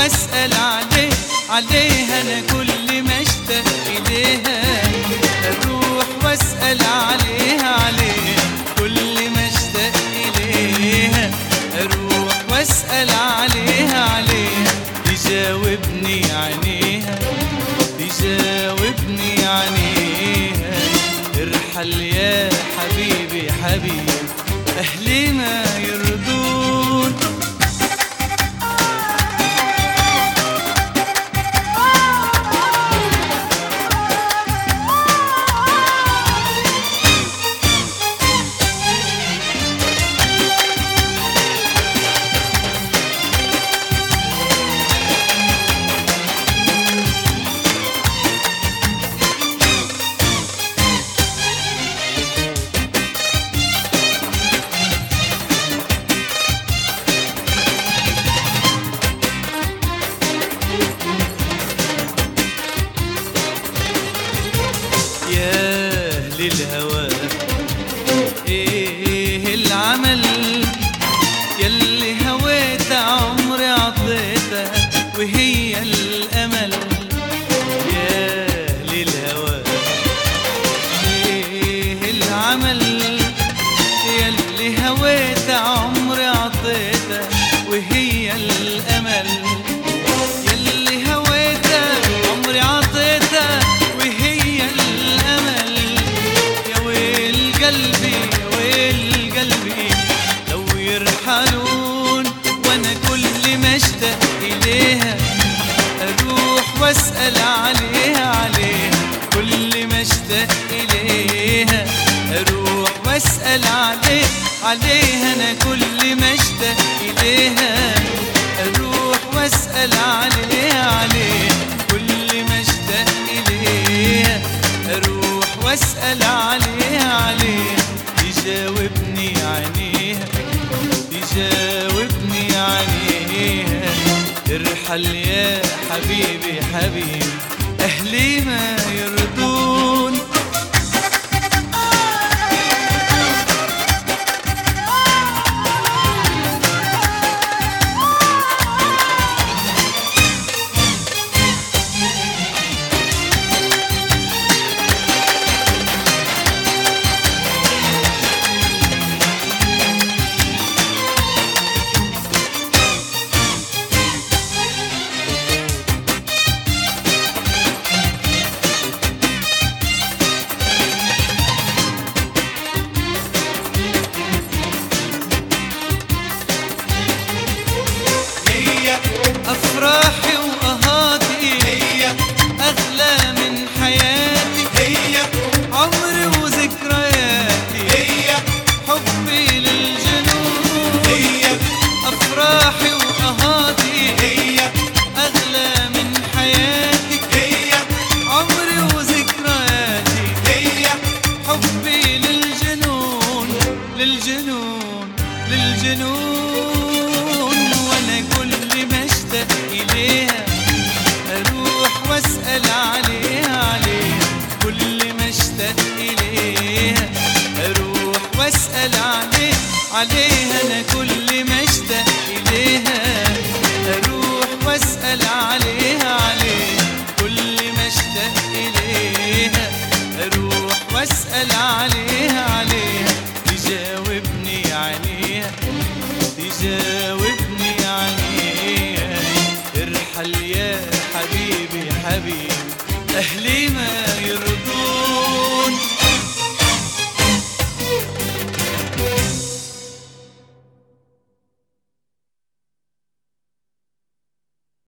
واسأل عليها انا كل ما اشتاق اليها. اروح واسأل عليها كل ما اشتاق اليها. اروح واسأل عليها تجاوبني عينيها، تجاوبني عينيها. ارحل يا حبيبي حبيبي اهلي ما يرضون. للهوى ايه العمل يلي هويت عمري عطيتها وهي الامل. يا للهوى ايه العمل يلي هويت عمري عطيتها وهي الامل. يلي هويت عمري عطيتها وهي الامل. قلبي يا ويل قلبي لو يرحلون وانا كل ما اشتاق اليها. اروح واسأل عليها كل ما اشتاق اليها. اروح واسأل عليها انا كل ما اشتاق اليها. اروح واسأل عليها كل ما اشتاق اليها. اروح واسأل عليها تجاوبني عينيها، تجاوبني عينيها. ارحل يا حبيبي حبيبي اهلي ما يرضون. أفراحي وقهاتي هي أغلى من حياتي. هي عمري وذكرياتي. هي حبي للجنون. هي أفراحي وقهاتي هي أغلى من حياتي. هي عمري وذكرياتي. هي حبي للجنون للجنون للجنون. وأنا كل ما اشتاق إليها أروح واسأل عليها كل ما اشتاق إليها. أروح واسأل عليها أنا كل ما اشتاق إليها. أروح واسأل عليها كل ما اشتاق إليها. أروح واسأل عليها